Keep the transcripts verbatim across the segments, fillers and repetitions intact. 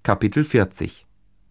Kapitel vierzig.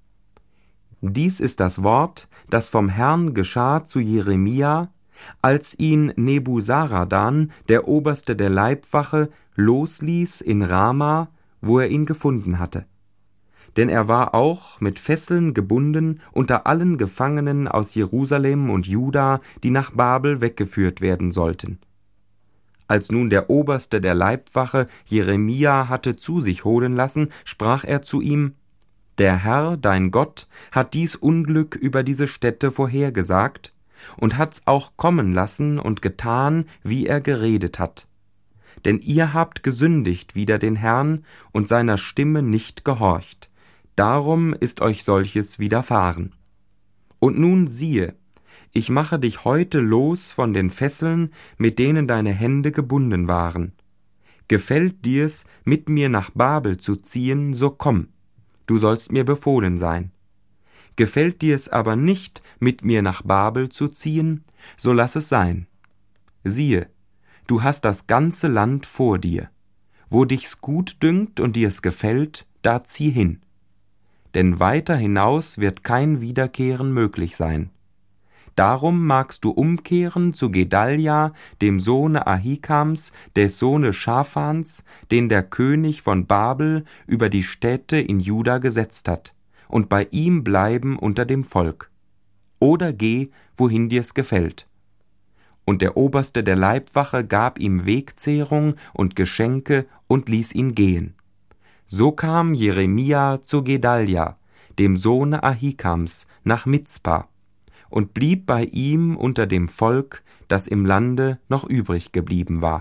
Dies ist das Wort, das vom Herrn geschah zu Jeremia, als ihn Nebuzaradan, der Oberste der Leibwache, losließ in Rama, wo er ihn gefunden hatte. Denn er war auch mit Fesseln gebunden unter allen Gefangenen aus Jerusalem und Juda, die nach Babel weggeführt werden sollten. Als nun der Oberste der Leibwache Jeremia hatte zu sich holen lassen, sprach er zu ihm: Der Herr, dein Gott, hat dies Unglück über diese Städte vorhergesagt und hat's auch kommen lassen und getan, wie er geredet hat. Denn ihr habt gesündigt wider den Herrn und seiner Stimme nicht gehorcht. Darum ist euch solches widerfahren. Und nun siehe, ich mache dich heute los von den Fesseln, mit denen deine Hände gebunden waren. Gefällt dir's, mit mir nach Babel zu ziehen, so komm, du sollst mir befohlen sein. Gefällt dir's aber nicht, mit mir nach Babel zu ziehen, so lass es sein. Siehe, du hast das ganze Land vor dir. Wo dich's gut dünkt und dir's gefällt, da zieh hin. Denn weiter hinaus wird kein Wiederkehren möglich sein. Darum magst du umkehren zu Gedalja, dem Sohne Ahikams, des Sohnes Schaphans, den der König von Babel über die Städte in Juda gesetzt hat, und bei ihm bleiben unter dem Volk. Oder geh, wohin dir's gefällt. Und der Oberste der Leibwache gab ihm Wegzehrung und Geschenke und ließ ihn gehen. So kam Jeremia zu Gedalja, dem Sohne Ahikams, nach Mizpa, und blieb bei ihm unter dem Volk, das im Lande noch übrig geblieben war.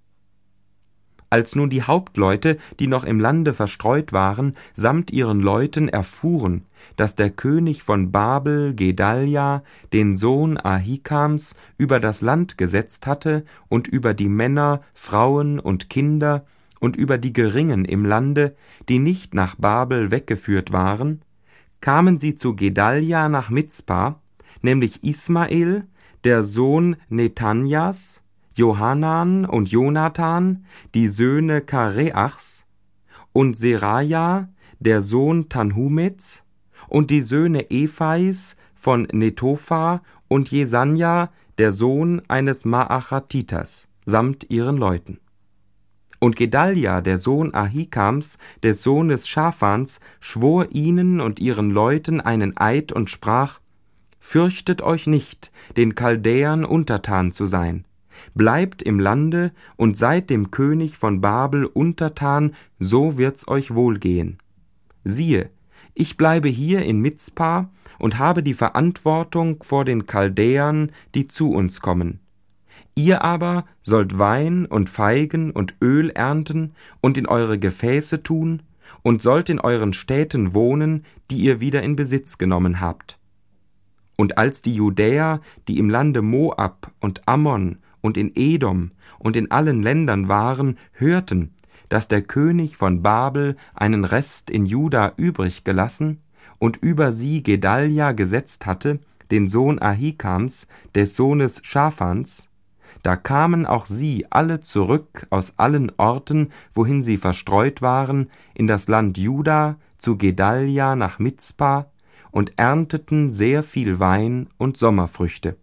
Als nun die Hauptleute, die noch im Lande verstreut waren, samt ihren Leuten erfuhren, dass der König von Babel Gedalja, den Sohn Ahikams, über das Land gesetzt hatte und über die Männer, Frauen und Kinder und über die Geringen im Lande, die nicht nach Babel weggeführt waren, kamen sie zu Gedalja nach Mizpa, nämlich Ismael, der Sohn Nethanjas, Johanan und Jonathan, die Söhne Kareachs, und Seraja, der Sohn Tanhumets, und die Söhne Ephais von Netopha und Jesanja, der Sohn eines Maachatiters, samt ihren Leuten. Und Gedalja, der Sohn Ahikams, des Sohnes Schaphans, schwor ihnen und ihren Leuten einen Eid und sprach: Fürchtet euch nicht, den Chaldäern untertan zu sein. Bleibt im Lande und seid dem König von Babel untertan, so wird's euch wohlgehen. Siehe, ich bleibe hier in Mizpa und habe die Verantwortung vor den Chaldäern, die zu uns kommen. Ihr aber sollt Wein und Feigen und Öl ernten und in eure Gefäße tun und sollt in euren Städten wohnen, die ihr wieder in Besitz genommen habt. Und als die Judäer, die im Lande Moab und Ammon und in Edom und in allen Ländern waren, hörten, dass der König von Babel einen Rest in Juda übrig gelassen und über sie Gedalja gesetzt hatte, den Sohn Ahikams, des Sohnes Schaphans, da kamen auch sie alle zurück aus allen Orten, wohin sie verstreut waren, in das Land Juda, zu Gedalja nach Mizpa, und ernteten sehr viel Wein und Sommerfrüchte.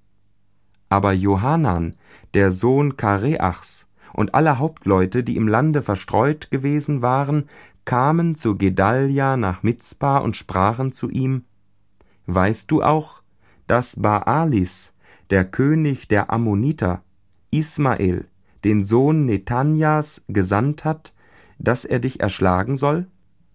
Aber Johanan, der Sohn Kareachs, und alle Hauptleute, die im Lande verstreut gewesen waren, kamen zu Gedalja nach Mizpa und sprachen zu ihm: Weißt du auch, dass Baalis, der König der Ammoniter, Ismael, den Sohn Nethanjas, gesandt hat, dass er dich erschlagen soll?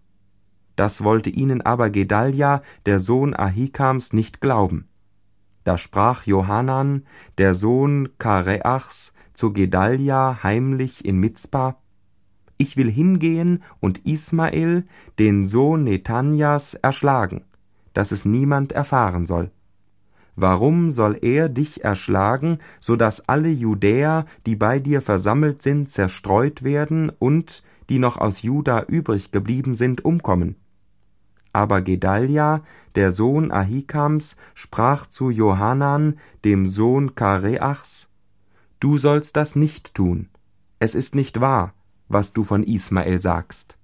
Das wollte ihnen aber Gedalja, der Sohn Ahikams, nicht glauben. Da sprach Johanan, der Sohn Kareachs, zu Gedalja heimlich in Mizpa: Ich will hingehen und Ismael, den Sohn Nethanjas, erschlagen, dass es niemand erfahren soll. Warum soll er dich erschlagen, so dass alle Judäer, die bei dir versammelt sind, zerstreut werden und, die noch aus Juda übrig geblieben sind, umkommen? Aber Gedalja, der Sohn Ahikams, sprach zu Johanan, dem Sohn Kareachs: Du sollst das nicht tun. Es ist nicht wahr, was du von Ismael sagst.